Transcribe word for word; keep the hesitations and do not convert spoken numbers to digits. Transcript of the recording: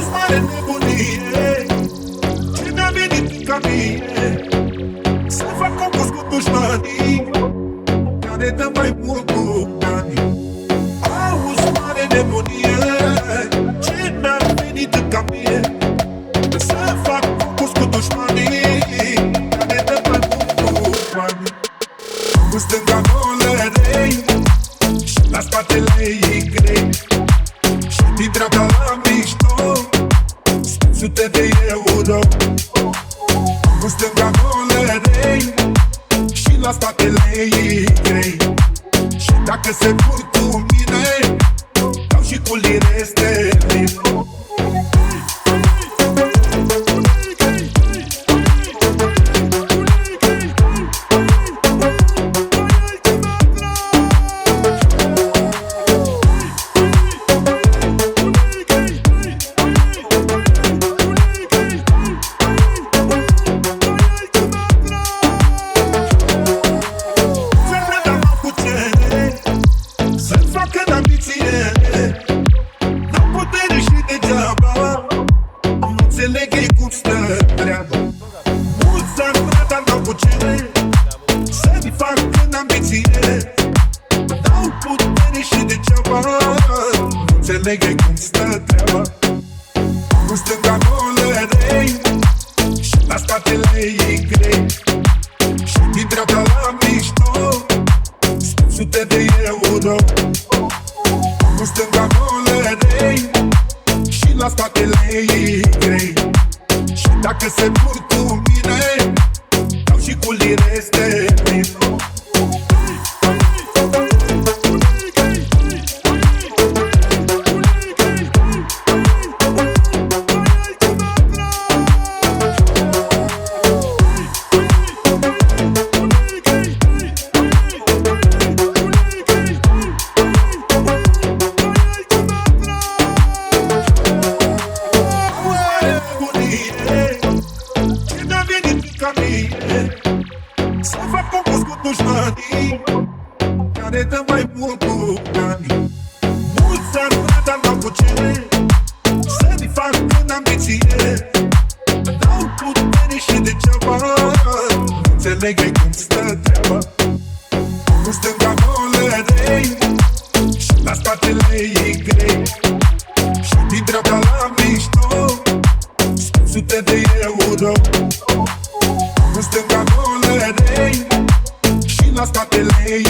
mare nebunie, ce mi-a venit ca mine să fac concurs cu dușmanii care dă mai mult cu banii. Auzi, mare nebunie, ce mi-a venit ca mine să fac concurs cu dușmanii care dă mai mult cu banii. Cu stânga golerei și la spatele ei grei, și din dreapta la mișto sute de euro. Cu stânga golerei și la spatele ei grei, și dacă se pur cu mine dau și cu lire sterline. Să-mi fac în ambiție, dau putere și degeaba nu înțeleg ei cum stă treaba. Cu stânga golerei și la spatele ei grei, și din dreapta la mișto sute de euro. Cu stânga golerei și la spatele ei grei, și dacă se pur cu mine dau și cu lire sterline. Să fac concurs cu dușmanii care dă mai mult cu banii. Mulți ar vrea, dar n-au cu ce să-mi fac în ambiție, dau putere și degeaba nu înțeleg ei cum stă treaba. Cu stânga golerei și la spatele ei grei, și din dreapta la mișto sute de euro. Cu stânga golerei și la spatele ei